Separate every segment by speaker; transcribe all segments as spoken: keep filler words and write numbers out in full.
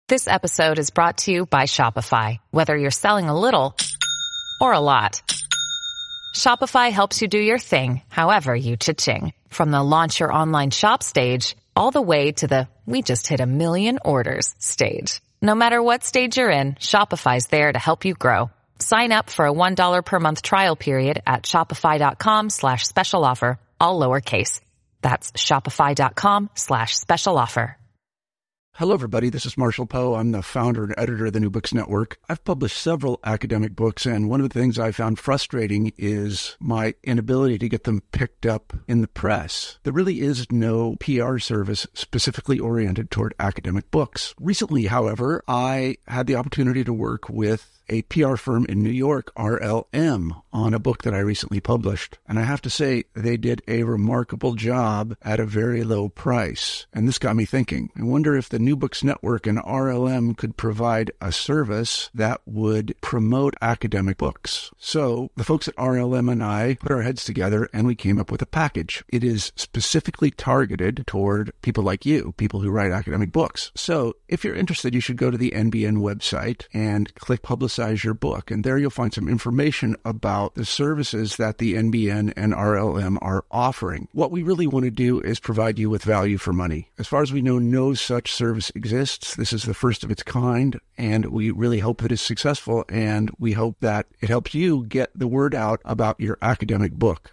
Speaker 1: This episode is brought to you by Shopify. Whether you're selling a little or a lot, Shopify helps you do your thing, however you cha-ching. From the launch your online shop stage, all the way to the we just hit a million orders stage. No matter what stage you're in, Shopify's there to help you grow. Sign up for a one dollar per month trial period at shopify.com slash special offer, all lowercase. That's shopify.com slash special offer.
Speaker 2: Hello, everybody. This is Marshall Poe. I'm the founder and editor of the New Books Network. I've published several academic books, and one of the things I found frustrating is my inability to get them picked up in the press. There really is no P R service specifically oriented toward academic books. Recently, however, I had the opportunity to work with a P R firm in New York, R L M, on a book that I recently published. And I have to say, they did a remarkable job at a very low price. And this got me thinking. I wonder if the New Books Network and R L M could provide a service that would promote academic books. So the folks at R L M and I put our heads together and we came up with a package. It is specifically targeted toward people like you, people who write academic books. So if you're interested, you should go to the N B N website and click Publicize your book. And there you'll find some information about the services that the N B N and R L M are offering. What we really want to do is provide you with value for money. As far as we know, no such service exists. This is the first of its kind, and we really hope that it's successful, and we hope that it helps you get the word out about your academic book.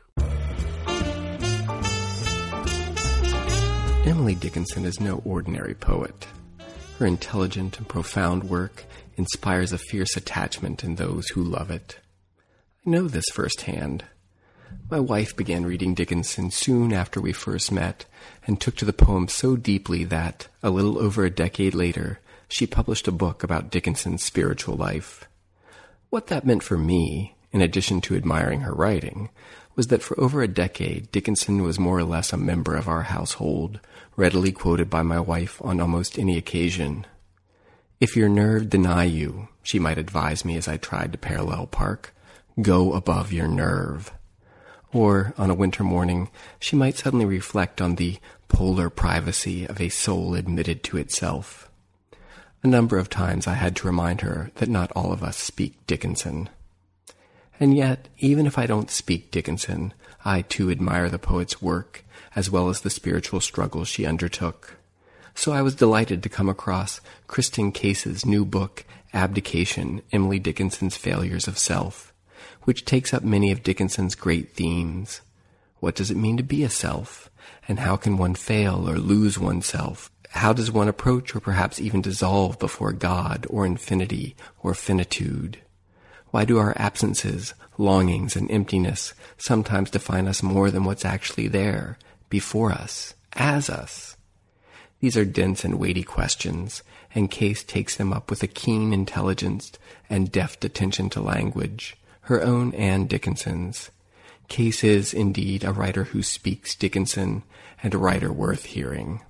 Speaker 3: Emily Dickinson is no ordinary poet. Her intelligent and profound work inspires a fierce attachment in those who love it. I know this firsthand. My wife began reading Dickinson soon after we first met and took to the poem so deeply that, a little over a decade later, she published a book about Dickinson's spiritual life. What that meant for me, in addition to admiring her writing, was that for over a decade, Dickinson was more or less a member of our household, readily quoted by my wife on almost any occasion. If your nerve deny you, she might advise me as I tried to parallel park, go above your nerve. Or, on a winter morning, she might suddenly reflect on the polar privacy of a soul admitted to itself. A number of times I had to remind her that not all of us speak Dickinson. And yet, even if I don't speak Dickinson, I too admire the poet's work, as well as the spiritual struggles she undertook. So I was delighted to come across Kristin Case's new book, Abdication, Emily Dickinson's Failures of Self, which takes up many of Dickinson's great themes. What does it mean to be a self? And how can one fail or lose oneself? How does one approach or perhaps even dissolve before God or infinity or finitude? Why do our absences, longings, and emptiness sometimes define us more than what's actually there, before us, as us? These are dense and weighty questions, and Case takes them up with a keen intelligence and deft attention to language, her own and Dickinson's. Case is, indeed, a writer who speaks Dickinson, and a writer worth hearing.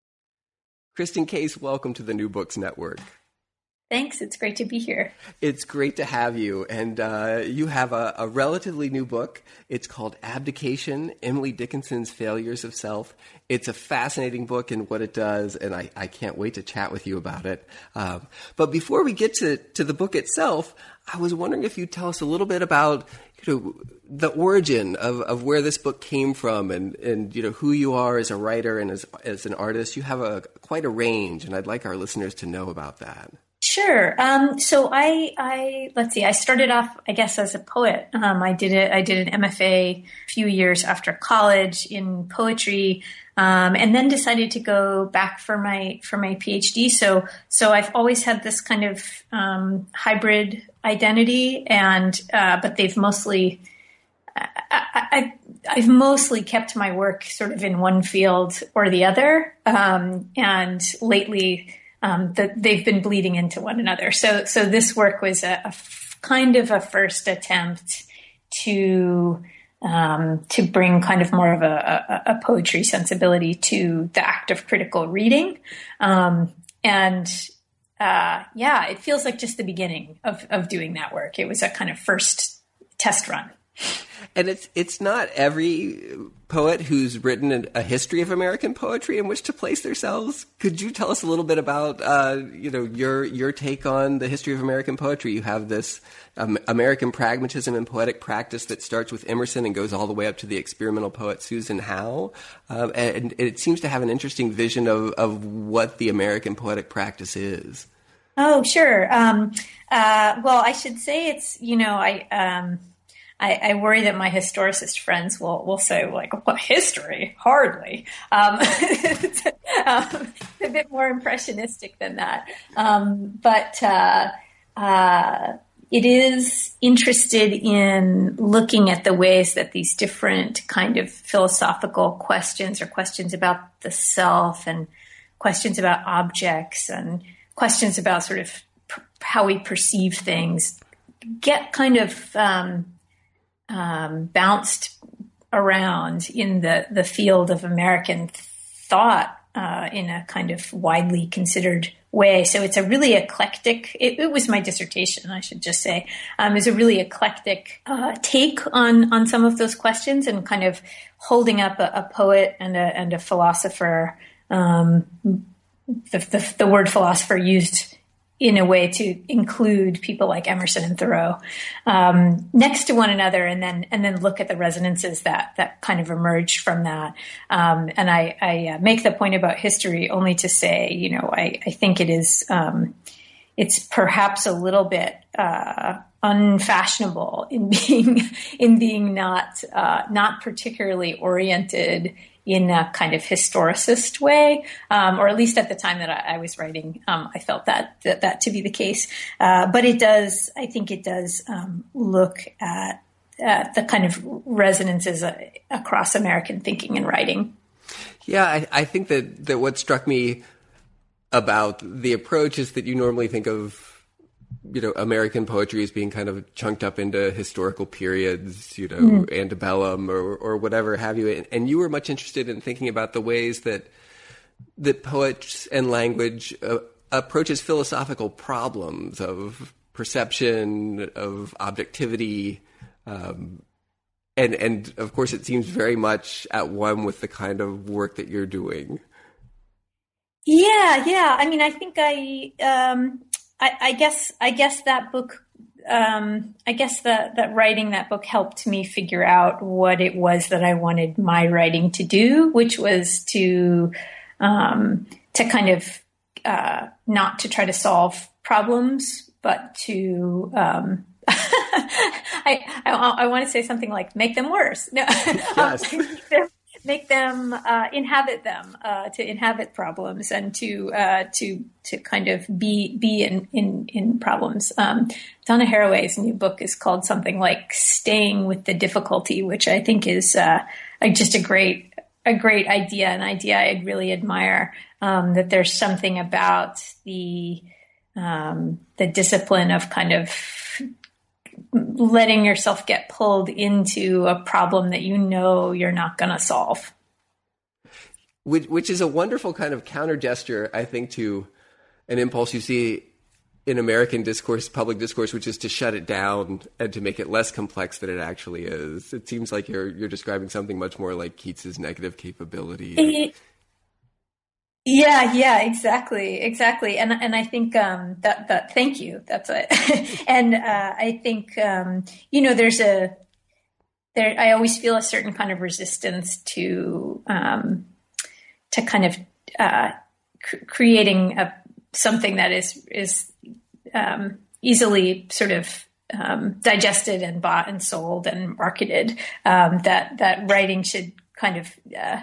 Speaker 3: Kristin Case, welcome to the New Books Network.
Speaker 4: Thanks. It's great to be here.
Speaker 3: It's great to have you. And uh, you have a, a relatively new book. It's called Abdication, Emily Dickinson's Failures of Self. It's a fascinating book in what it does, and I, I can't wait to chat with you about it. Um, but before we get to, to the book itself, I was wondering if you'd tell us a little bit about, you know, the origin of, of where this book came from and, and, you know, who you are as a writer and as, as an artist. You have a quite a range, and I'd like our listeners to know about that.
Speaker 4: Sure. Um, so I, I, let's see, I started off, I guess, as a poet. Um, I did it, I did an M F A a few years after college in poetry, um, and then decided to go back for my, for my PhD. So, so I've always had this kind of, um, hybrid identity and, uh, but they've mostly, I, I, I've mostly kept my work sort of in one field or the other. Um, and lately, Um, that they've been bleeding into one another. So, so this work was a, a f- kind of a first attempt to, um, to bring kind of more of a, a, a poetry sensibility to the act of critical reading. Um, and, uh, yeah, it feels like just the beginning of, of doing that work. It was a kind of first test run.
Speaker 3: And it's, it's not every poet who's written an, a history of American poetry in which to place themselves. Could you tell us a little bit about, uh, you know, your your take on the history of American poetry? You have this um, American pragmatism and poetic practice that starts with Emerson and goes all the way up to the experimental poet Susan Howe, um, and, and it seems to have an interesting vision of, of what the American poetic practice is.
Speaker 4: Oh, sure. Um, uh, well, I should say it's, you know, I. Um I, I worry that my historicist friends will, will say, like, what, history? Hardly. Um, it's um, a bit more impressionistic than that. Um, but uh, uh, it is interested in looking at the ways that these different kind of philosophical questions or questions about the self and questions about objects and questions about sort of p- how we perceive things get kind of um, Um, bounced around in the, the field of American thought uh, in a kind of widely considered way. So it's a really eclectic, it, it was my dissertation, I should just say, um, it's a really eclectic uh, take on, on some of those questions and kind of holding up a, a poet and a, and a philosopher, um, the, the, the word philosopher used in a way to include people like Emerson and Thoreau um, next to one another, and then and then look at the resonances that that kind of emerged from that. Um, and I, I uh, make the point about history only to say, you know, I, I think it is um, it's perhaps a little bit uh, unfashionable in being in being not uh, not particularly oriented in a kind of historicist way, um, or at least at the time that I, I was writing, um, I felt that, that that to be the case. Uh, but it does, I think it does um, look at, at the kind of resonances uh, across American thinking and writing.
Speaker 3: Yeah, I, I think that, that what struck me about the approach is that you normally think of, you know, American poetry as being kind of chunked up into historical periods, you know, mm. antebellum or, or whatever have you. And, and you were much interested in thinking about the ways that, that poets and language uh, approaches philosophical problems of perception, of objectivity. Um, and, and of course, it seems very much at one with the kind of work that you're doing.
Speaker 4: Yeah, yeah. I mean, I think I, um, I, I guess I guess that book, um, I guess that, that writing that book helped me figure out what it was that I wanted my writing to do, which was to um, to kind of uh, not to try to solve problems, but to um, I, I I want to say something like make them worse. No,
Speaker 3: yes.
Speaker 4: um, make them, make them uh, inhabit them, uh, to inhabit problems and to uh, to to kind of be be in in, in problems. Um, Donna Haraway's new book is called something like "Staying with the Difficulty," which I think is uh, just a great a great idea, an idea I really admire. Um, that there's something about the um, the discipline of kind of letting yourself get pulled into a problem that you know you're not going to solve.
Speaker 3: Which, which is a wonderful kind of counter gesture, I think, to an impulse you see in American discourse, public discourse, which is to shut it down and to make it less complex than it actually is. It seems like you're you're describing something much more like Keats's negative capability.
Speaker 4: It, Yeah, yeah, exactly, exactly, and and I think um, that that thank you. That's it, and uh, I think um, you know there's a there. I always feel a certain kind of resistance to um, to kind of uh, cr- creating a something that is is um, easily sort of um, digested and bought and sold and marketed. Um, that that writing should kind of uh,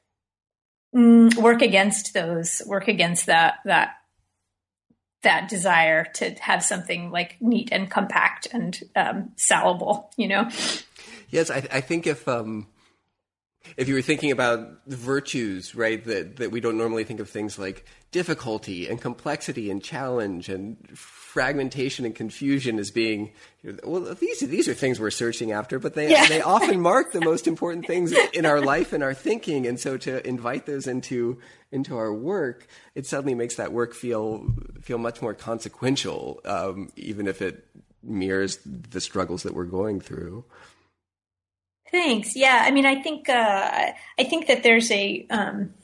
Speaker 4: work against those, work against that, that, that desire to have something like neat and compact and um, salable, you know?
Speaker 3: Yes, I, I think if um, if you were thinking about virtues, right, that, that we don't normally think of things like difficulty and complexity and challenge and fragmentation and confusion as being, you know, well, these these are things we're searching after, but they yeah. they often mark the most important things in our life and our thinking. And so to invite those into into our work, it suddenly makes that work feel feel much more consequential, um, even if it mirrors the struggles that we're going through.
Speaker 4: Thanks. Yeah. I mean, I think, uh, I think that there's a, um,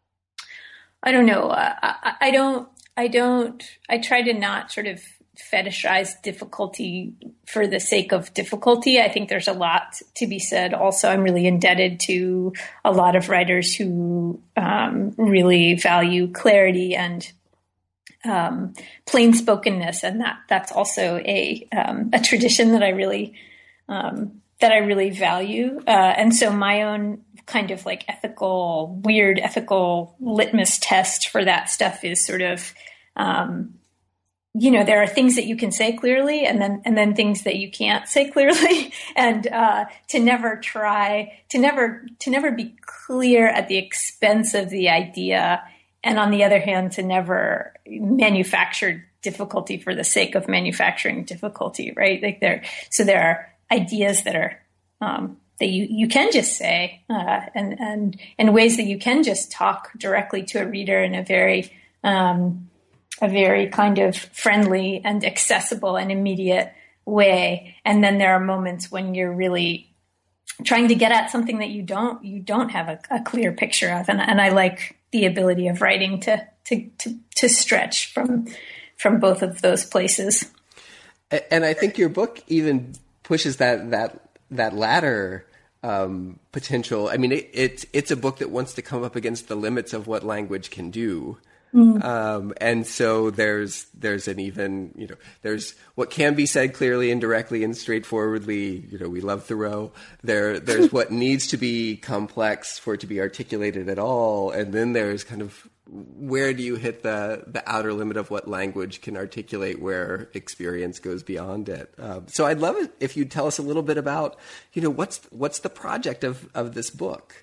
Speaker 4: I don't know. Uh, I, I don't, I don't, I try to not sort of fetishize difficulty for the sake of difficulty. I think there's a lot to be said. Also, I'm really indebted to a lot of writers who, um, really value clarity and, um, plain spokenness. And that, that's also a, um, a tradition that I really, um, that I really value. Uh, and so my own kind of like ethical, weird ethical litmus test for that stuff is sort of, um, you know, there are things that you can say clearly and then, and then things that you can't say clearly. and, uh, to never try, to never, to never be clear at the expense of the idea. And on the other hand, to never manufacture difficulty for the sake of manufacturing difficulty, right? Like there, so there are ideas that are, um, that you, you can just say, uh, and, and, and ways that you can just talk directly to a reader in a very, um, a very kind of friendly and accessible and immediate way. And then there are moments when you're really trying to get at something that you don't, you don't have a, a clear picture of. And, and I like the ability of writing to, to, to, to stretch from, from both of those places.
Speaker 3: And I think your book even pushes that, that, that latter, um, potential. I mean, it, it's, it's a book that wants to come up against the limits of what language can do. Mm. Um, and so there's, there's an even, you know, there's what can be said clearly and directly and straightforwardly. You know, we love Thoreau. There, there's what needs to be complex for it to be articulated at all. And then there's kind of, where do you hit the, the outer limit of what language can articulate where experience goes beyond it? Um, so I'd love it if you'd tell us a little bit about, you know, what's, what's the project of, of this book?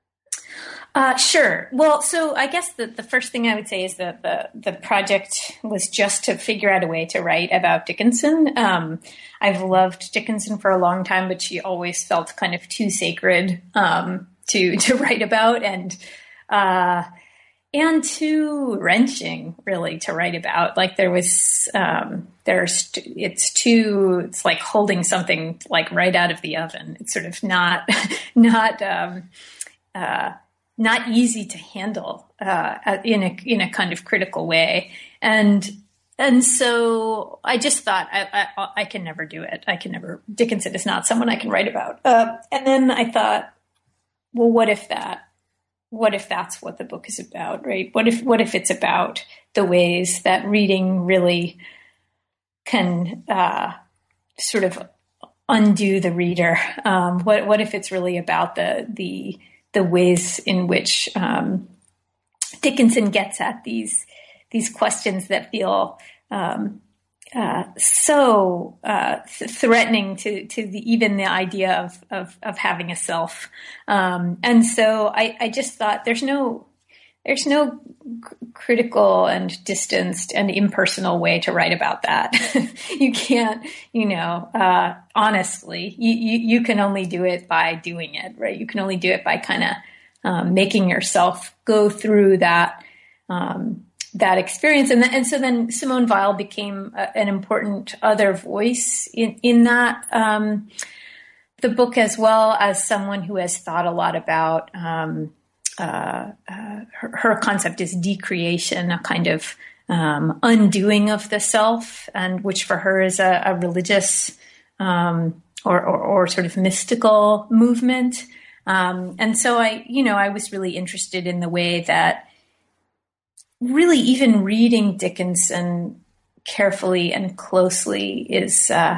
Speaker 4: Uh, sure. Well, so I guess the, the first thing I would say is that the, the project was just to figure out a way to write about Dickinson. Um, I've loved Dickinson for a long time, but she always felt kind of too sacred, um, to, to write about and, uh, and too wrenching really to write about. Like there was, um, there's, it's too, it's like holding something like right out of the oven. It's sort of not, not, um, uh, not easy to handle, uh, in a, in a kind of critical way. And, and so I just thought I, I, I can never do it. I can never, Dickinson is not someone I can write about. Uh, and then I thought, well, what if that, what if that's what the book is about, right? What if, what if it's about the ways that reading really can, uh, sort of undo the reader? Um, what, what if it's really about the, the, the ways in which um, Dickinson gets at these these questions that feel um, uh, so uh, th- threatening to to the, even the idea of of, of having a self. Um, and so I, I just thought there's no there's no c- critical and distanced and impersonal way to write about that. You can't, you know, uh, honestly, you, you, you can only do it by doing it, right? You can only do it by kind of um, making yourself go through that um, that experience. And, th- and so then Simone Weil became a, an important other voice in, in that um, the book, as well as someone who has thought a lot about um, Uh, uh, her, her concept is decreation, a kind of um, undoing of the self, and which for her is a, a religious um, or, or, or sort of mystical movement. Um, and so I, you know, I was really interested in the way that really even reading Dickinson carefully and closely is uh,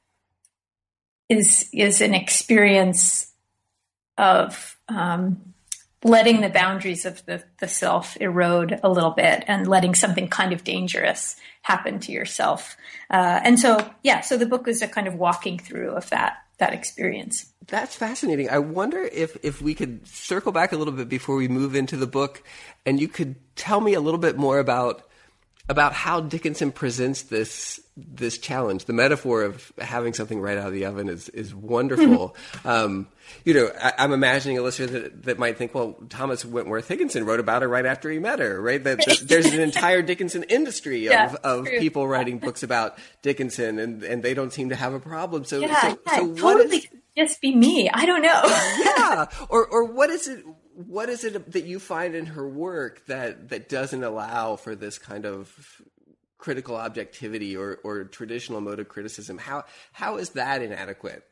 Speaker 4: is is an experience of um, letting the boundaries of the, the self erode a little bit and letting something kind of dangerous happen to yourself. Uh, and so, yeah, so the book was a kind of walking through of that, that experience.
Speaker 3: That's fascinating. I wonder if, if we could circle back a little bit before we move into the book, and you could tell me a little bit more about about how Dickinson presents this this challenge. The metaphor of having something right out of the oven is is wonderful. um, you know, I, I'm imagining a listener that, that might think, well, Thomas Wentworth Higginson wrote about her right after he met her, right? That, that there's an entire Dickinson industry of, yeah, of people writing books about Dickinson, and, and they don't seem to have a problem. So,
Speaker 4: yeah,
Speaker 3: so,
Speaker 4: yeah,
Speaker 3: so
Speaker 4: totally.
Speaker 3: what is...
Speaker 4: just be me. I don't know.
Speaker 3: Yeah. Or or what is it what is it that you find in her work that, that doesn't allow for this kind of critical objectivity or, or traditional mode of criticism? How how is that inadequate?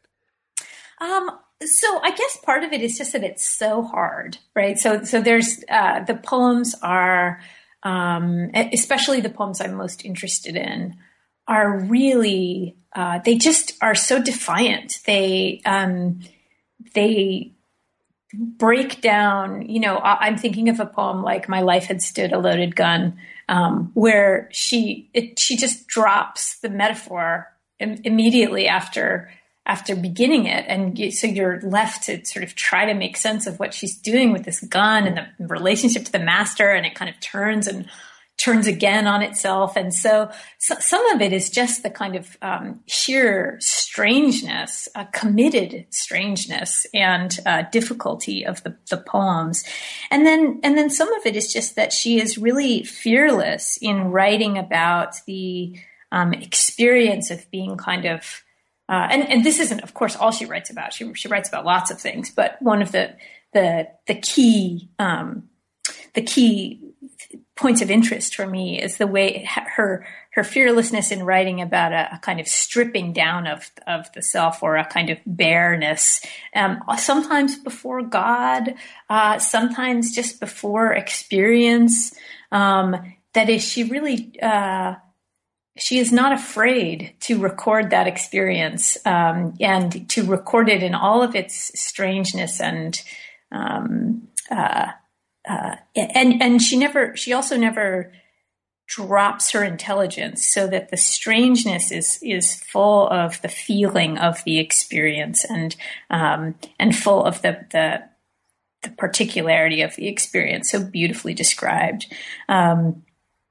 Speaker 4: Um, so I guess part of it is just that it's so hard, right? So so there's uh, the poems are, um, especially the poems I'm most interested in, are really uh, they just are so defiant. They um, they break down. You know, I'm thinking of a poem like "My Life Had Stood a Loaded Gun," um, where she it, she just drops the metaphor im- immediately after. after beginning it. And you, so you're left to sort of try to make sense of what she's doing with this gun and the relationship to the master. And it kind of turns and turns again on itself. And so, so some of it is just the kind of um, sheer strangeness, uh, committed strangeness and uh, difficulty of the, the poems. And then, and then some of it is just that she is really fearless in writing about the um, experience of being kind of Uh, and, and this isn't, of course, all she writes about. She she writes about lots of things, but one of the the the key um, the key points of interest for me is the way her her fearlessness in writing about a, a kind of stripping down of of the self, or a kind of bareness, um, sometimes before God, uh, sometimes just before experience. Um, that is, she really. Uh, She is not afraid to record that experience um, and to record it in all of its strangeness and um, uh, uh, and and she never she also never drops her intelligence, so that the strangeness is is full of the feeling of the experience and um, and full of the the the particularity of the experience, so beautifully described. Um,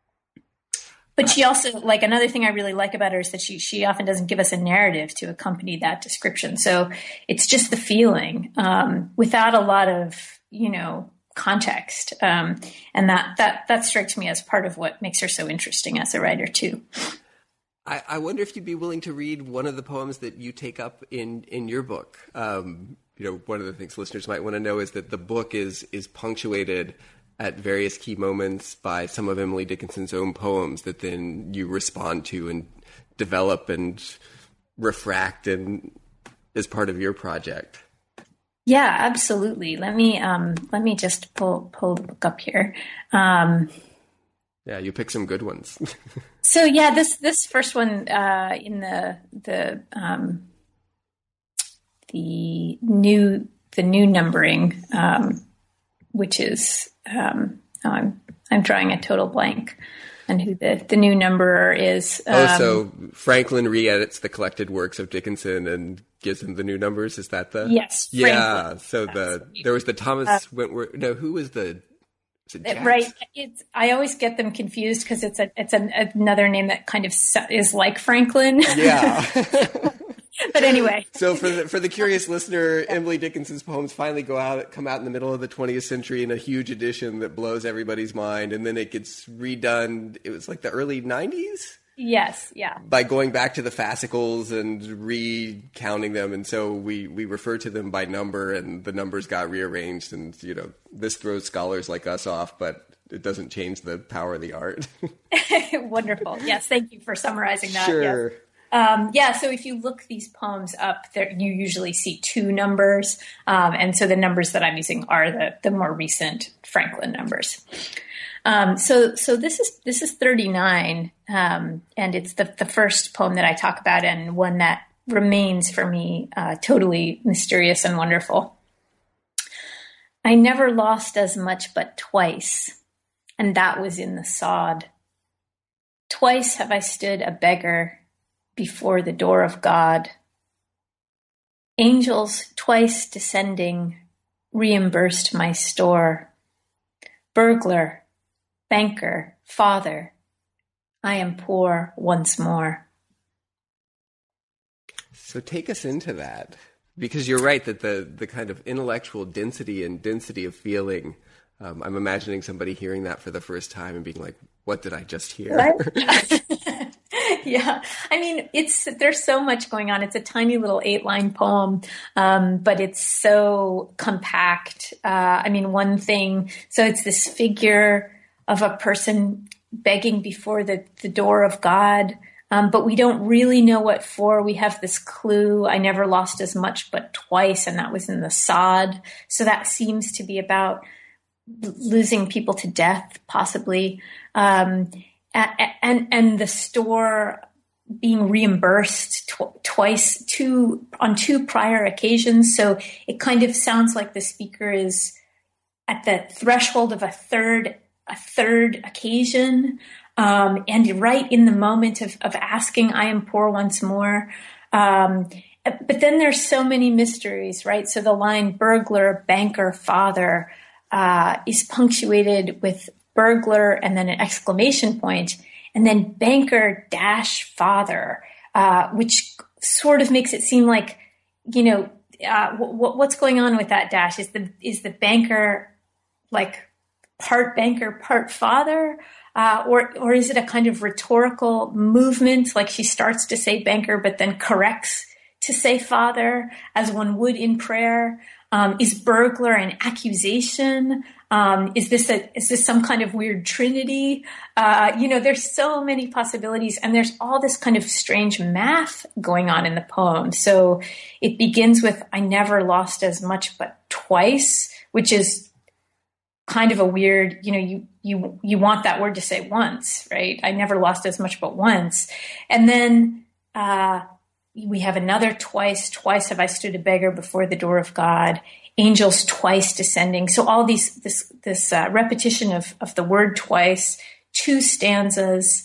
Speaker 4: But she also, like, another thing I really like about her is that she she often doesn't give us a narrative to accompany that description. So it's just the feeling um, without a lot of, you know, context. Um, and that, that, that strikes me as part of what makes her so interesting as a writer, too.
Speaker 3: I, I wonder if you'd be willing to read one of the poems that you take up in, in your book. Um, you know, one of the things listeners might want to know is that the book is is punctuated at various key moments by some of Emily Dickinson's own poems that then you respond to and develop and refract and as part of your project.
Speaker 4: Yeah, absolutely. Let me um, let me just pull pull the book up here. Um,
Speaker 3: yeah, you pick some good ones.
Speaker 4: so yeah, this this first one uh, in the the um, the new the new numbering, um, which is um, oh, I'm I'm drawing a total blank on who the, the new numberer is. Um,
Speaker 3: oh, so Franklin re-edits the collected works of Dickinson and gives them the new numbers. Is that the
Speaker 4: yes?
Speaker 3: Yeah.
Speaker 4: Franklin.
Speaker 3: So the there was the Thomas uh, Wentworth. No, who was the? Was it Jax?
Speaker 4: Right. It's I always get them confused because it's a it's an, another name that kind of is like Franklin.
Speaker 3: Yeah.
Speaker 4: But anyway.
Speaker 3: So for the, for the curious listener, Emily Dickinson's poems finally go out, come out in the middle of the twentieth century in a huge edition that blows everybody's mind. And then it gets redone. It was like the early nineties?
Speaker 4: Yes. Yeah.
Speaker 3: By going back to the fascicles and recounting them. And so we, we refer to them by number, and the numbers got rearranged. And, you know, this throws scholars like us off, but it doesn't change the power of the art.
Speaker 4: Wonderful. Yes. Thank you for summarizing that.
Speaker 3: Sure.
Speaker 4: Yes. Um, yeah, so if you look these poems up, there, you usually see two numbers. Um, and so the numbers that I'm using are the, the more recent Franklin numbers. Um, so so this is this is thirty-nine, um, and it's the, the first poem that I talk about, and one that remains for me uh, totally mysterious and wonderful. I never lost as much but twice, and that was in the sod. Twice have I stood a beggar before the door of God. Angels twice descending reimbursed my store. Burglar, banker, father, I am poor once more.
Speaker 3: So take us into that, because you're right that the, the kind of intellectual density and density of feeling, um, I'm imagining somebody hearing that for the first time and being like, what did I just hear?
Speaker 4: Right? Yeah. I mean, it's, there's so much going on. It's a tiny little eight line poem. Um, but it's so compact. Uh, I mean, one thing, so it's this figure of a person begging before the, the door of God. Um, but we don't really know what for. We have this clue, I never lost as much but twice, and that was in the sod. So that seems to be about losing people to death, possibly. Um, and, and the store being reimbursed tw- twice, two, on two prior occasions. So it kind of sounds like the speaker is at the threshold of a third, a third occasion. Um, and right in the moment of, of asking, I am poor once more. Um, but then there's so many mysteries, right? So the line burglar, banker, father, uh, is punctuated with burglar and then an exclamation point, and then banker dash father, uh, which sort of makes it seem like, you know, uh, w- w- what's going on with that dash? Is the, is the banker like part banker, part father? Uh, or, or is it a kind of rhetorical movement? Like she starts to say banker, but then corrects to say father, as one would in prayer. Um, is burglar an accusation? Um, is this a, is this some kind of weird trinity? Uh, you know, there's so many possibilities, and there's all this kind of strange math going on in the poem. So it begins with, I never lost as much, but twice, which is kind of a weird, you know, you, you, you want that word to say once, right? I never lost as much, but once. And then, uh, we have another twice, twice have I stood a beggar before the door of God, angels twice descending. So all these, this, this, uh, repetition of, of the word twice, two stanzas.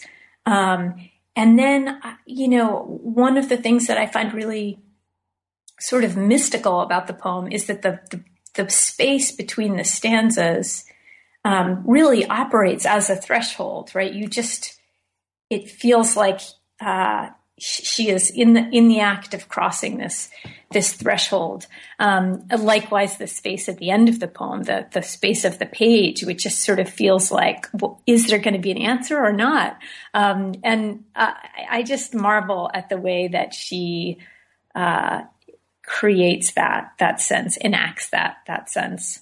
Speaker 4: Um, and then, you know, one of the things that I find really sort of mystical about the poem is that the, the the space between the stanzas um, really operates as a threshold, right? You just, it feels like uh, she is in the in the act of crossing this this threshold. Um, likewise, the space at the end of the poem, the the space of the page, which just sort of feels like, well, is there going to be an answer or not? Um, and uh, I just marvel at the way that she uh, creates that that sense, enacts that that sense.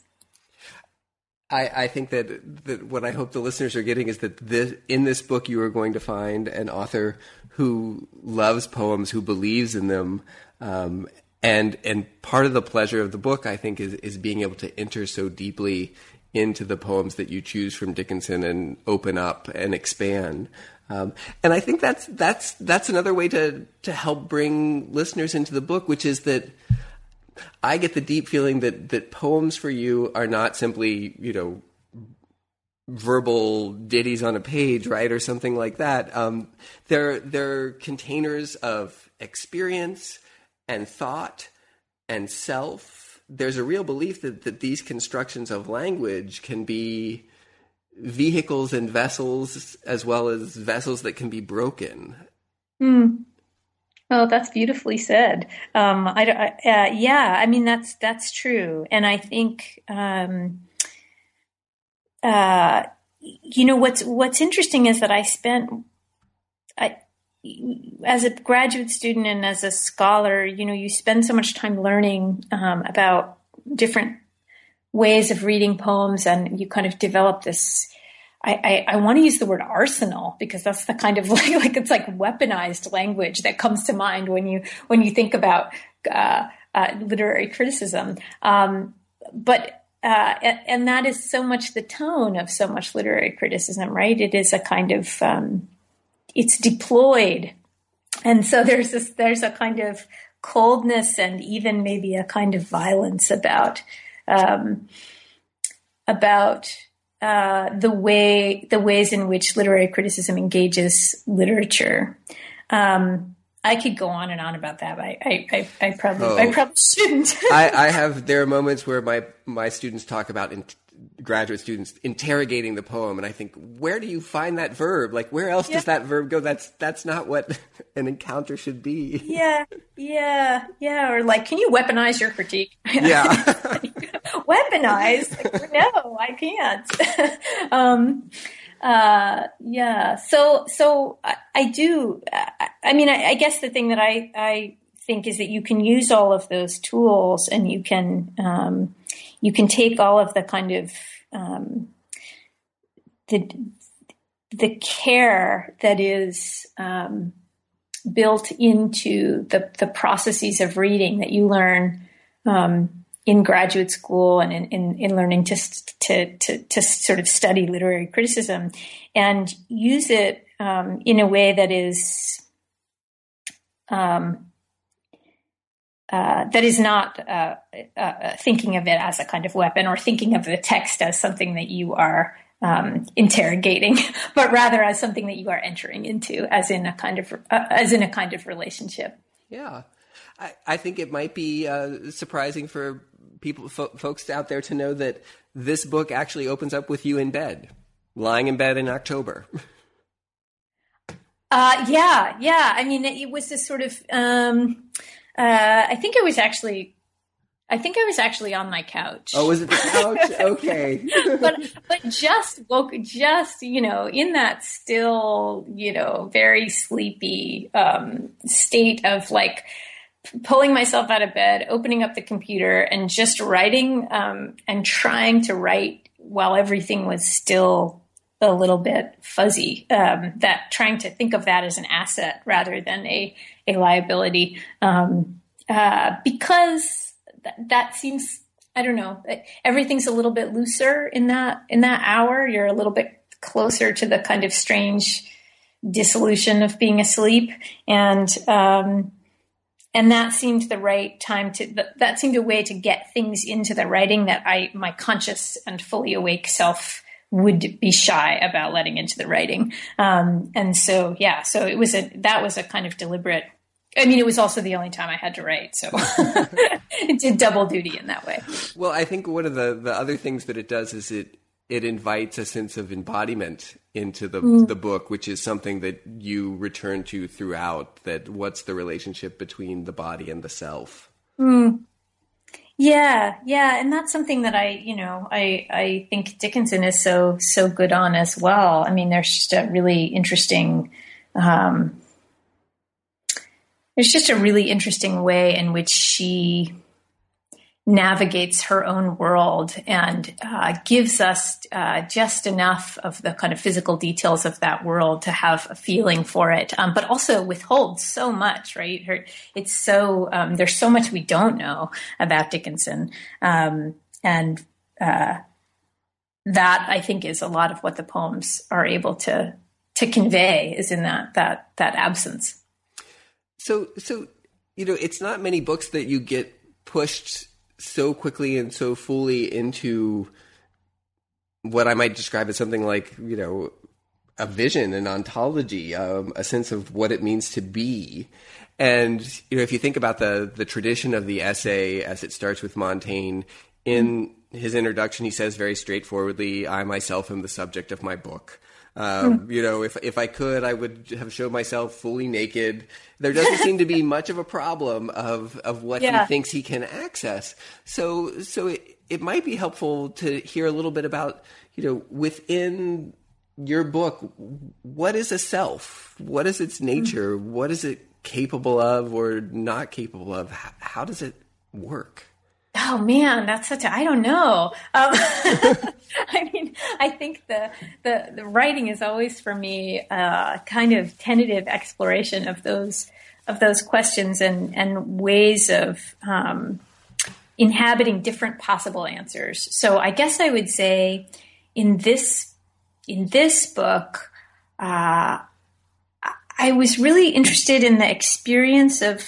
Speaker 3: I, I think that, that what I hope the listeners are getting is that this, in this book you are going to find an author who loves poems, who believes in them, um, and and part of the pleasure of the book, I think, is is being able to enter so deeply into the poems that you choose from Dickinson and open up and expand. Um, and I think that's that's that's another way to to help bring listeners into the book, which is that I get the deep feeling that that poems for you are not simply, you know, verbal ditties on a page, right, or something like that. Um, they're they're containers of experience and thought and self. There's a real belief that that these constructions of language can be vehicles and vessels, as well as vessels that can be broken.
Speaker 4: Hmm. Oh, that's beautifully said. Um, I, I, uh, yeah, I mean, that's, that's true. And I think, um, uh, you know, what's, what's interesting is that I spent, I, as a graduate student and as a scholar, you know, you spend so much time learning, um, about different ways of reading poems, and you kind of develop this, I, I, I want to use the word arsenal, because that's the kind of like, like it's like weaponized language that comes to mind when you when you think about uh, uh, literary criticism. Um, but uh, and, and that is so much the tone of so much literary criticism, right? It is a kind of um, it's deployed, and so there's this there's a kind of coldness and even maybe a kind of violence about. Um, about uh, the way the ways in which literary criticism engages literature. Um, I could go on and on about that. But I, I, I, I probably oh. I probably shouldn't.
Speaker 3: I, I have there are moments where my my students talk about in, graduate students interrogating the poem, and I think, where do you find that verb? Like, where else yeah. does that verb go? That's that's not what an encounter should be.
Speaker 4: Yeah, yeah, yeah. Or like, can you weaponize your critique?
Speaker 3: Yeah.
Speaker 4: Weaponize? Like, no, I can't. um, uh, yeah. So, so I, I do. I, I mean, I, I guess the thing that I, I think is that you can use all of those tools, and you can, um, you can take all of the kind of um, the the care that is um, built into the the processes of reading that you learn um, in graduate school and in, in, in learning to, to to to sort of study literary criticism, and use it um, in a way that is um, uh, that is not uh, uh, thinking of it as a kind of weapon, or thinking of the text as something that you are um, interrogating, but rather as something that you are entering into, as in a kind of uh, as in a kind of relationship.
Speaker 3: Yeah, I, I think it might be uh, surprising for people, fo- folks out there, to know that this book actually opens up with you in bed, lying in bed in October.
Speaker 4: Uh, yeah, yeah. I mean, it, it was this sort of. Um, uh, I think it was actually. I think I was actually on my couch.
Speaker 3: Oh, was it the couch? Okay.
Speaker 4: but but just woke, just you know, in that still, you know, very sleepy um, state of like. Pulling myself out of bed, opening up the computer, and just writing um, and trying to write while everything was still a little bit fuzzy. Um, that trying to think of that as an asset rather than a a liability, um, uh, because th- that seems, I don't know, everything's a little bit looser in that in that hour. You're a little bit closer to the kind of strange dissolution of being asleep, and um, And that seemed the right time to, that seemed a way to get things into the writing that I, my conscious and fully awake self would be shy about letting into the writing. Um, and so, yeah, so it was a, that was a kind of deliberate, I mean, it was also the only time I had to write. So it did double duty in that way.
Speaker 3: Well, I think one of the, the other things that it does is it, it invites a sense of embodiment into the mm. the book, which is something that you return to throughout, that what's the relationship between the body and the self.
Speaker 4: Mm. Yeah, yeah. And that's something that I, you know, I, I think Dickinson is so, so good on as well. I mean, there's just a really interesting, um, there's just a really interesting way in which she navigates her own world and uh, gives us uh, just enough of the kind of physical details of that world to have a feeling for it, um, but also withholds so much, right? Her, it's so, um, there's so much we don't know about Dickinson. Um, and uh, that, I think, is a lot of what the poems are able to to convey, is in that that that absence.
Speaker 3: So, so you know, it's not many books that you get pushed so quickly and so fully into what I might describe as something like, you know, a vision, an ontology, um, a sense of what it means to be. And, you know, if you think about the the tradition of the essay as it starts with Montaigne, in his introduction, he says very straightforwardly, I myself am the subject of my book. Um, mm. You know, if if I could, I would have showed myself fully naked. There doesn't seem to be much of a problem of of what yeah. he thinks he can access. So so it, it might be helpful to hear a little bit about, you know, within your book, what is a self? What is its nature? Mm. What is it capable of or not capable of? How, how does it work?
Speaker 4: Oh man, that's such a, I don't know. Um, I mean, I think the, the, the writing is always for me a uh, kind of tentative exploration of those, of those questions and, and ways of, um, inhabiting different possible answers. So I guess I would say in this, in this book, uh, I was really interested in the experience of,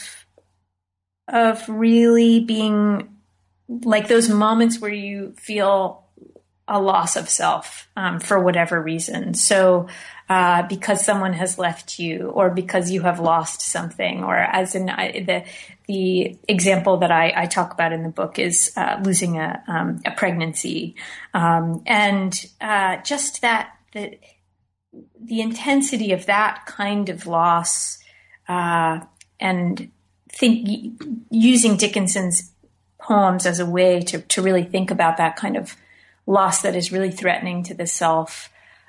Speaker 4: of really being like those moments where you feel a loss of self um, for whatever reason. So uh, because someone has left you, or because you have lost something, or as in I, the the example that I, I talk about in the book is uh, losing a um, a pregnancy, um, and uh, just that the the intensity of that kind of loss, uh, and think using Dickinson's poems as a way to, to really think about that kind of loss that is really threatening to the self,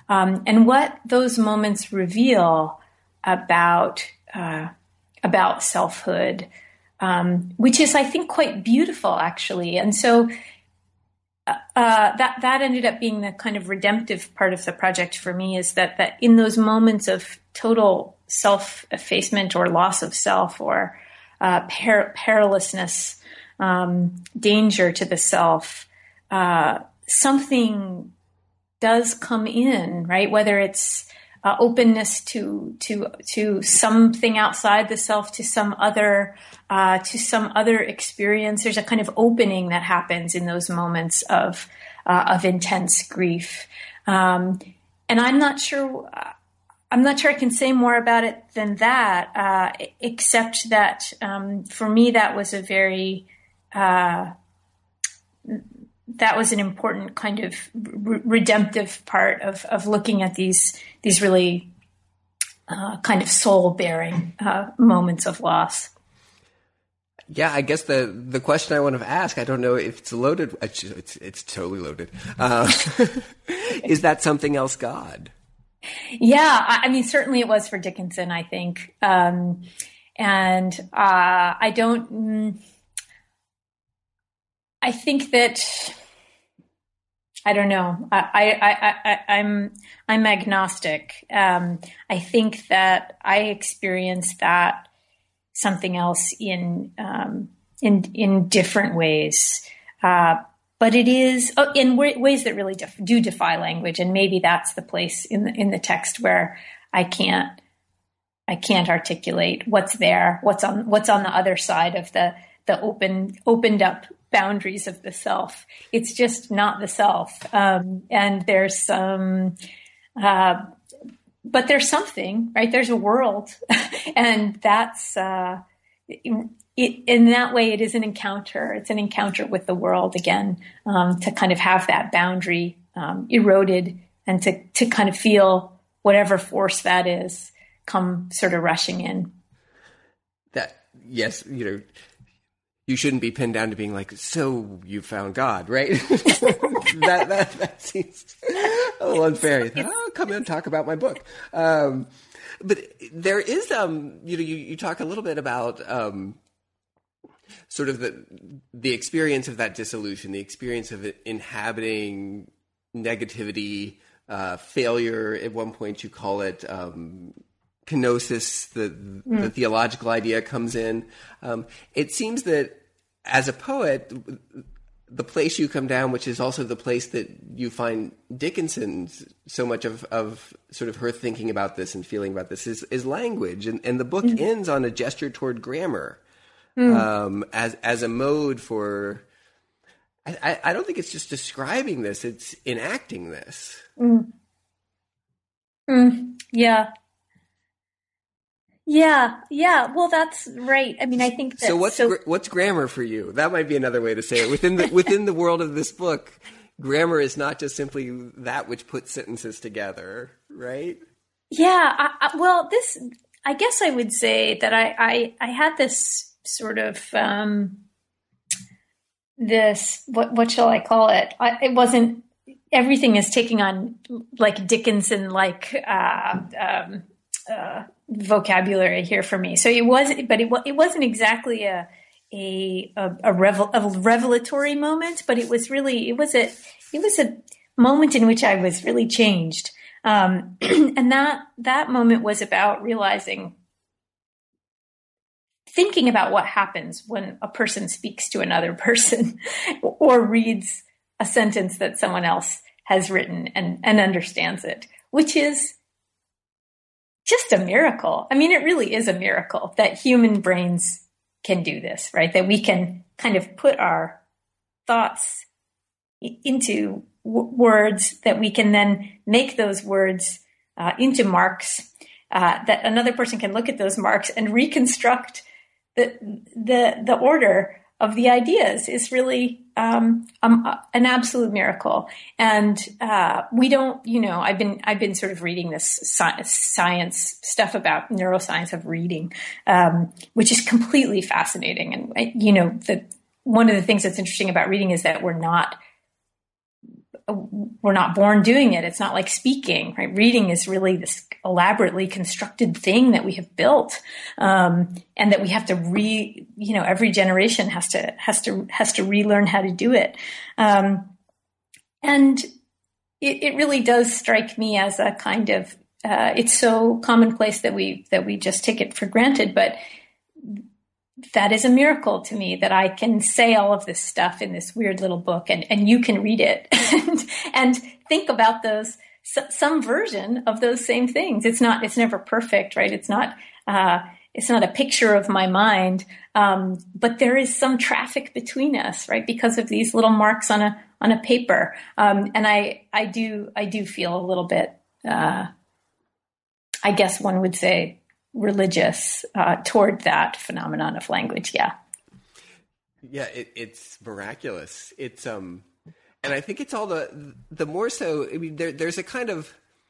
Speaker 4: Um, and what those moments reveal about uh, about selfhood, um, which is, I think, quite beautiful, actually. And so uh, that that ended up being the kind of redemptive part of the project for me, is that that in those moments of total self-effacement or loss of self or uh, per- perilousness, um, danger to the self, uh, something does come in, right? Whether it's uh, openness to to to something outside the self, to some other uh, to some other experience. There's a kind of opening that happens in those moments of uh, of intense grief, um, and I'm not sure. I'm not sure I can say more about it than that, uh, except that um, for me that was a very uh, that was an important kind of re- redemptive part of, of looking at these these really uh, kind of soul-bearing uh, moments of loss.
Speaker 3: Yeah, I guess the the question I want to ask, I don't know if it's loaded. It's it's, it's totally loaded. Uh, is that something else, God?
Speaker 4: Yeah, I mean, certainly it was for Dickinson, I think, um, and uh, I don't. Mm, I think that I don't know. I, I, I, I, I'm I'm agnostic. Um, I think that I experienced that something else in um, in in different ways, uh, but it is oh, in w- ways that really def- do defy language, and maybe that's the place in the, in the text where I can't I can't articulate what's there, what's on what's on the other side of the the open opened up boundaries of the self. It's just not the self. Um, and there's some, uh, but there's something, right? There's a world. And that's, uh, it, in that way, it is an encounter. It's an encounter with the world again, um, to kind of have that boundary, um, eroded and to, to kind of feel whatever force that is come sort of rushing in.
Speaker 3: That, yes, you know, you shouldn't be pinned down to being like, so you found God, right? that, that that seems a little unfair. Oh, come in and talk about my book. Um, but there is, um, you know, you, you talk a little bit about um, sort of the the experience of that dissolution, the experience of it inhabiting negativity, uh, failure. At one point, you call it um, kenosis, the mm. the theological idea comes in. Um, it seems that as a poet, the place you come down, which is also the place that you find Dickinson's, so much of, of sort of her thinking about this and feeling about this is, is language. And, and the book mm. ends on a gesture toward grammar mm. um, as as a mode for, I, I don't think it's just describing this, it's enacting this.
Speaker 4: Mm. Mm. Yeah. Yeah, yeah. Well, that's right. I mean, I think that.
Speaker 3: So what's
Speaker 4: so,
Speaker 3: gra- what's grammar for you? That might be another way to say it. Within the within the world of this book, grammar is not just simply that which puts sentences together, right?
Speaker 4: Yeah. I, I, well, this. I guess I would say that I I, I had this sort of um, this what what shall I call it? I, it wasn't. Everything is taking on like Dickinson like. Uh, um, uh, vocabulary here for me. So it was, but it, it wasn't exactly a, a, a, revel, a revelatory moment, but it was really, it was a, it was a moment in which I was really changed. Um, and that, that moment was about realizing, thinking about what happens when a person speaks to another person or reads a sentence that someone else has written and, and understands it, which is just a miracle. I mean, it really is a miracle that human brains can do this, right? That we can kind of put our thoughts into w- words, that we can then make those words uh, into marks, uh, that another person can look at those marks and reconstruct the the the order of the ideas is really um, um, an absolute miracle. And uh, we don't, you know, I've been I've been sort of reading this sci- science stuff about neuroscience of reading, um, which is completely fascinating. And you know, the one of the things that's interesting about reading is that we're not we're not born doing it. It's not like speaking, right? Reading is really this elaborately constructed thing that we have built, um, and that we have to re, you know, every generation has to, has to, has to relearn how to do it. Um, and it, it really does strike me as a kind of, uh, it's so commonplace that we, that we just take it for granted, but that is a miracle to me that I can say all of this stuff in this weird little book, and, and you can read it and, and think about those, some version of those same things. It's not, it's never perfect, right? It's not, uh, it's not a picture of my mind. Um, but there is some traffic between us, right? Because of these little marks on a, on a paper. Um, and I, I do, I do feel a little bit, uh, I guess one would say, religious uh, toward that phenomenon of language. Yeah.
Speaker 3: Yeah, it, it's miraculous. It's um, and I think it's all the the more so. I mean, there, there's a kind of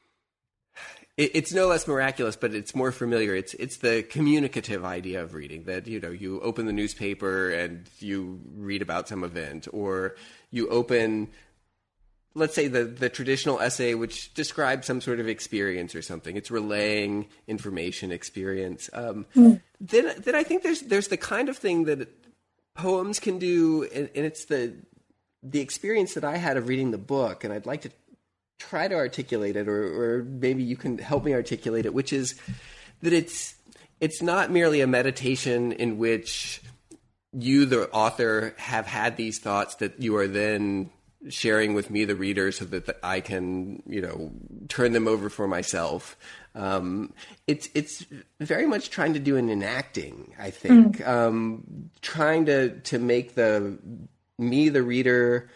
Speaker 3: it, it's no less miraculous, but it's more familiar. It's it's the communicative idea of reading, that you know you open the newspaper and you read about some event, or you open, let's say, the, the traditional essay, which describes some sort of experience or something. It's relaying information, experience. Um, mm. Then, then I think there's there's the kind of thing that poems can do, and, and it's the the experience that I had of reading the book, and I'd like to try to articulate it, or, or maybe you can help me articulate it, which is that it's it's not merely a meditation in which you, the author, have had these thoughts that you are then sharing with me, the reader, so that I can, you know, turn them over for myself. Um, it's it's very much trying to do an enacting, I think, mm. um, trying to to make the me, the reader,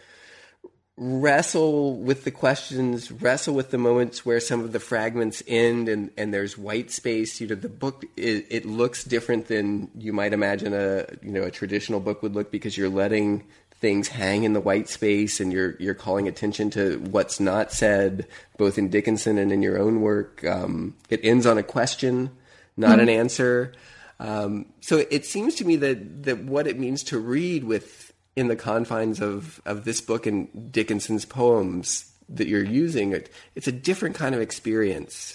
Speaker 3: wrestle with the questions, wrestle with the moments where some of the fragments end and, and there's white space. You know, the book, it, it looks different than you might imagine a you know a traditional book would look, because you're letting things hang in the white space, and you're you're calling attention to what's not said, both in Dickinson and in your own work. Um, it ends on a question, not mm-hmm. an answer. Um, so it seems to me that that what it means to read with in the confines of of this book and Dickinson's poems that you're using, it, it's a different kind of experience.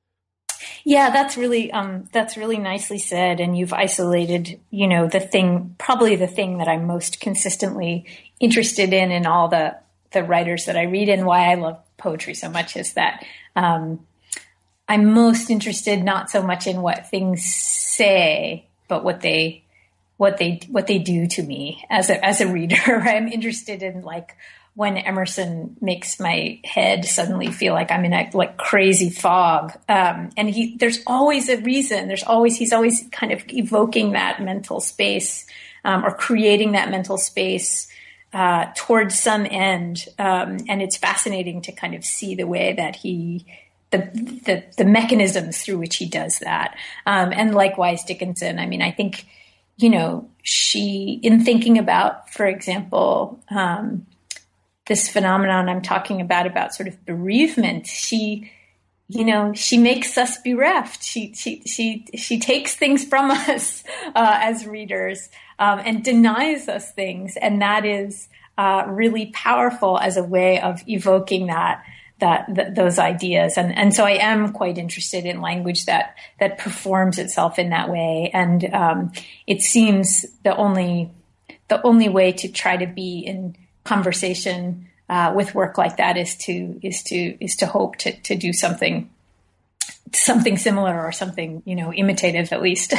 Speaker 4: Yeah, that's really um, that's really nicely said. And you've isolated, you know, the thing, probably the thing that I'm most consistently interested in in all the the writers that I read, and why I love poetry so much, is that um, I'm most interested not so much in what things say, but what they what they what they do to me as a as a reader. I'm interested in, like, when Emerson makes my head suddenly feel like I'm in a like crazy fog. Um, and he, there's always a reason. There's always, he's always kind of evoking that mental space, um, or creating that mental space, uh, towards some end. Um, and it's fascinating to kind of see the way that he, the, the, the mechanisms through which he does that. Um, and likewise, Dickinson. I mean, I think, you know, she, in thinking about, for example, um, this phenomenon I'm talking about, about sort of bereavement, she, you know, she makes us bereft. She, she, she, she takes things from us, uh, as readers, um, and denies us things. And that is, uh, really powerful as a way of evoking that, that, th- those ideas. And, and so I am quite interested in language that, that performs itself in that way. And, um, it seems the only, the only way to try to be in conversation uh, with work like that is to is to is to hope to to do something something similar, or something, you know, imitative at least.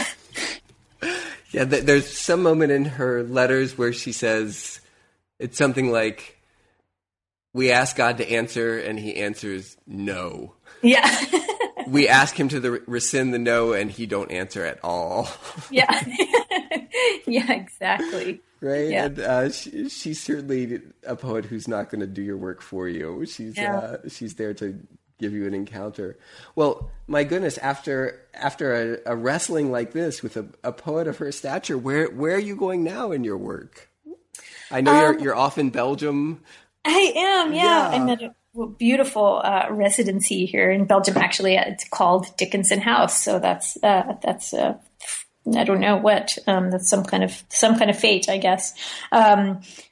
Speaker 3: Yeah, th- there's some moment in her letters where she says it's something like, "We ask God to answer, and He answers no."
Speaker 4: Yeah.
Speaker 3: We ask Him to the, rescind the no, and He don't answer at all.
Speaker 4: Yeah. Yeah, exactly.
Speaker 3: Right.
Speaker 4: Yeah.
Speaker 3: And uh, she, she's certainly a poet who's not going to do your work for you. She's
Speaker 4: yeah.
Speaker 3: uh, she's there to give you an encounter. Well, my goodness, after after a, a wrestling like this with a, a poet of her stature, where where are you going now in your work? I know um, you're you're off in Belgium.
Speaker 4: I am. Yeah, yeah. I'm at a beautiful uh, residency here in Belgium. Actually, it's called Dickinson House. So that's uh, that's. Uh, I don't know what, um, that's some kind of, some kind of fate, I guess. Um,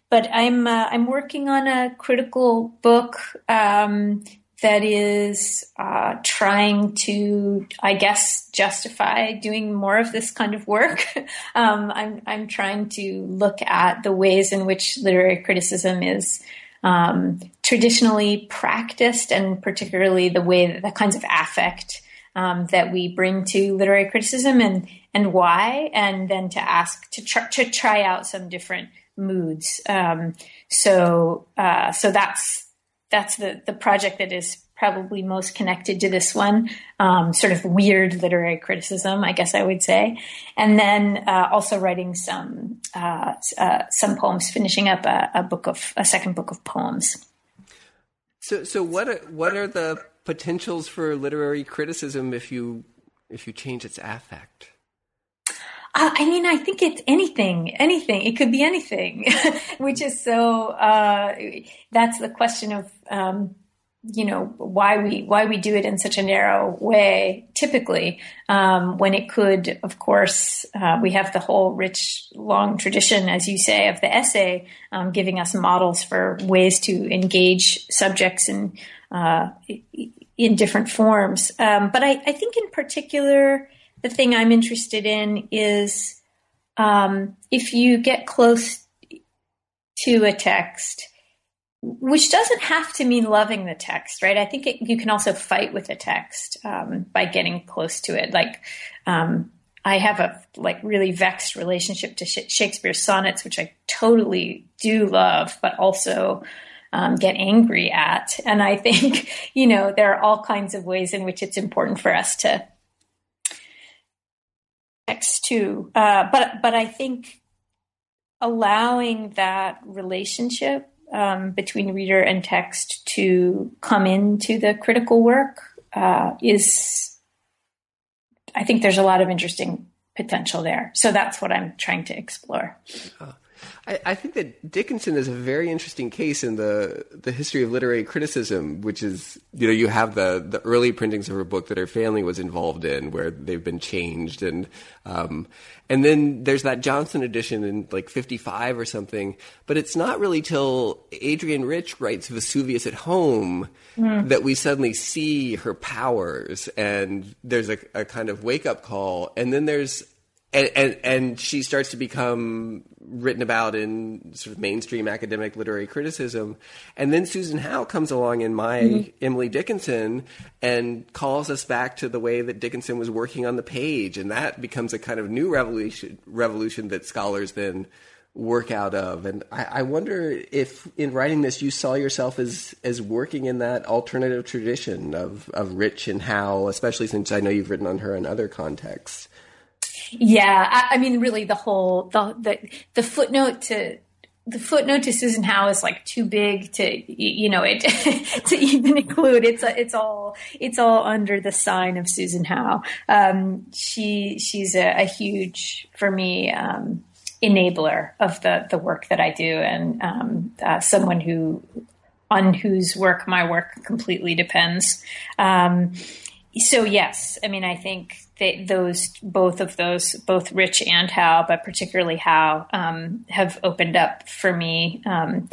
Speaker 4: but I'm uh, I'm working on a critical book um, that is uh, trying to, I guess, justify doing more of this kind of work. um, I'm I'm trying to look at the ways in which literary criticism is um, traditionally practiced, and particularly the way that the kinds of affect um, that we bring to literary criticism, and and why, and then to ask to try, to try out some different moods. Um, so uh, so that's that's the the project that is probably most connected to this one, um, sort of weird literary criticism, I guess I would say. And then uh, also writing some uh, uh, some poems, finishing up a, a book of a second book of poems.
Speaker 3: So, so what are, what are the potentials for literary criticism if you if you change its affect?
Speaker 4: Uh, I mean, I think it's anything, anything. It could be anything, which is so. Uh, that's the question of. Um, you know, why we, why we do it in such a narrow way, typically, um, when it could, of course, uh, we have the whole rich, long tradition, as you say, of the essay, um, giving us models for ways to engage subjects in, uh, in different forms. Um, but I, I think in particular, the thing I'm interested in is, um, if you get close to a text, which doesn't have to mean loving the text, right? I think it, you can also fight with the text um, by getting close to it. Like um, I have a like really vexed relationship to sh- Shakespeare's sonnets, which I totally do love, but also um, get angry at. And I think, you know, there are all kinds of ways in which it's important for us to text too. Uh, but but I think allowing that relationship Um, between reader and text to come into the critical work uh, is, I think there's a lot of interesting potential there. So that's what I'm trying to explore.
Speaker 3: Uh, I, I think that Dickinson is a very interesting case in the the history of literary criticism, which is, you know, you have the, the early printings of her book that her family was involved in, where they've been changed, and um, and then there's that Johnson edition in like fifty-five or something. But it's not really till Adrienne Rich writes Vesuvius at Home mm. that we suddenly see her powers, and there's a, a kind of wake up call, and then there's And, and and she starts to become written about in sort of mainstream academic literary criticism. And then Susan Howe comes along in My mm-hmm. Emily Dickinson and calls us back to the way that Dickinson was working on the page. And that becomes a kind of new revolution, revolution that scholars then work out of. And I, I wonder if in writing this you saw yourself as as working in that alternative tradition of, of Rich and Howe, especially since I know you've written on her in other contexts.
Speaker 4: Yeah, I, I mean, really, the whole the, the the footnote to the footnote to Susan Howe is like too big to you know it to even include. It's a, it's all it's all under the sign of Susan Howe. Um, she she's a, a huge for me um, enabler of the the work that I do, and um, uh, someone who on whose work my work completely depends. Um, so yes, I mean, I think. They, those, both of those, both Rich and Howe, but particularly Howe, um, have opened up for me um,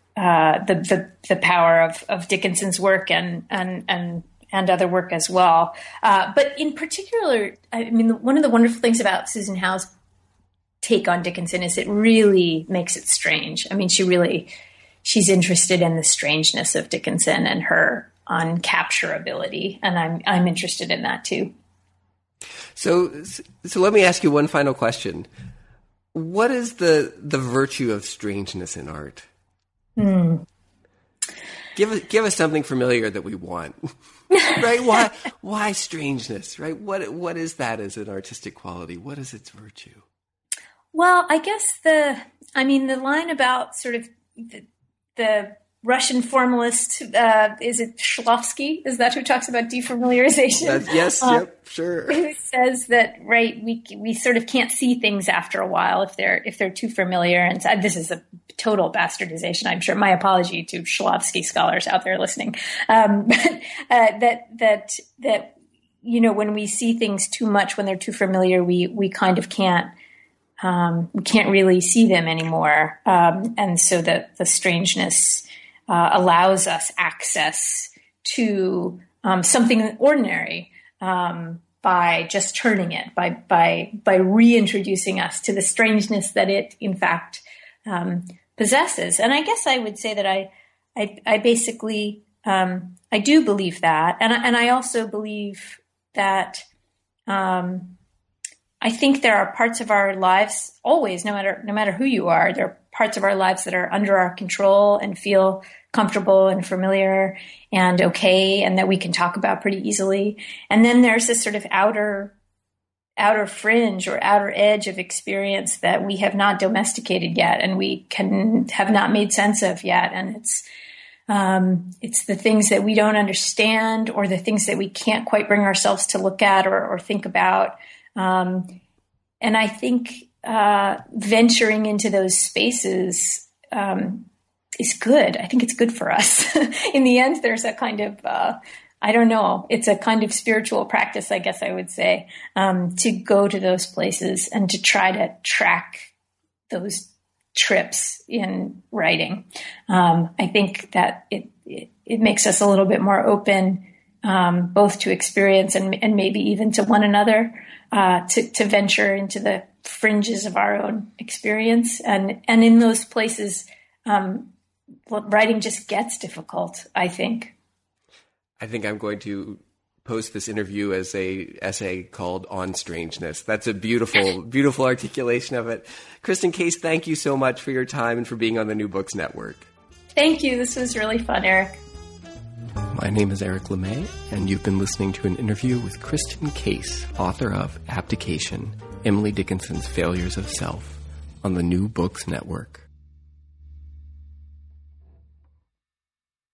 Speaker 4: uh, the, the the power of, of Dickinson's work and and and and other work as well. Uh, but in particular, I mean, one of the wonderful things about Susan Howe's take on Dickinson is it really makes it strange. I mean, she really she's interested in the strangeness of Dickinson and her uncapturability, and I'm I'm interested in that too.
Speaker 3: So, so let me ask you one final question. What is the the virtue of strangeness in art?
Speaker 4: Hmm.
Speaker 3: Give us give us something familiar that we want, right? Why why strangeness, right? What what is that as an artistic quality? What is its virtue?
Speaker 4: Well, I guess the I mean the line about sort of the, the Russian formalist, uh, is it Shklovsky? Is that who talks about defamiliarization?
Speaker 3: That's, yes, uh, yep, sure.
Speaker 4: Who says that, right, we we sort of can't see things after a while if they're if they're too familiar. And so, this is a total bastardization, I'm sure. My apology to Shklovsky scholars out there listening. Um, but uh, that that that you know, when we see things too much, when they're too familiar, we we kind of can't um, we can't really see them anymore. Um, and so that the strangeness uh, allows us access to um, something ordinary um, by just turning it, by by by reintroducing us to the strangeness that it, in fact, um, possesses. And I guess I would say that I I, I basically um, I do believe that, and I, and I also believe that. Um, I think there are parts of our lives always, no matter no matter who you are, there are parts of our lives that are under our control and feel comfortable and familiar and okay, and that we can talk about pretty easily. And then there's this sort of outer outer fringe or outer edge of experience that we have not domesticated yet, and we can have not made sense of yet. And it's um, it's the things that we don't understand, or the things that we can't quite bring ourselves to look at or, or think about. Um, and I think uh, venturing into those spaces um, is good. I think it's good for us. In the end, there's a kind of, uh, I don't know, it's a kind of spiritual practice, I guess I would say, um, to go to those places and to try to track those trips in writing. Um, I think that it, it, it makes us a little bit more open, um, both to experience and, and maybe even to one another. Uh, to, to venture into the fringes of our own experience. And, and in those places, um, writing just gets difficult, I think.
Speaker 3: I think I'm going to post this interview as a essay called On Strangeness. That's a beautiful, beautiful articulation of it. Kristin Case, thank you so much for your time and for being on the New Books Network.
Speaker 4: Thank you. This was really fun, Eric.
Speaker 3: My name is Eric LeMay, and you've been listening to an interview with Kristin Case, author of Abdication, Emily Dickinson's Failures of Self, on the New Books Network.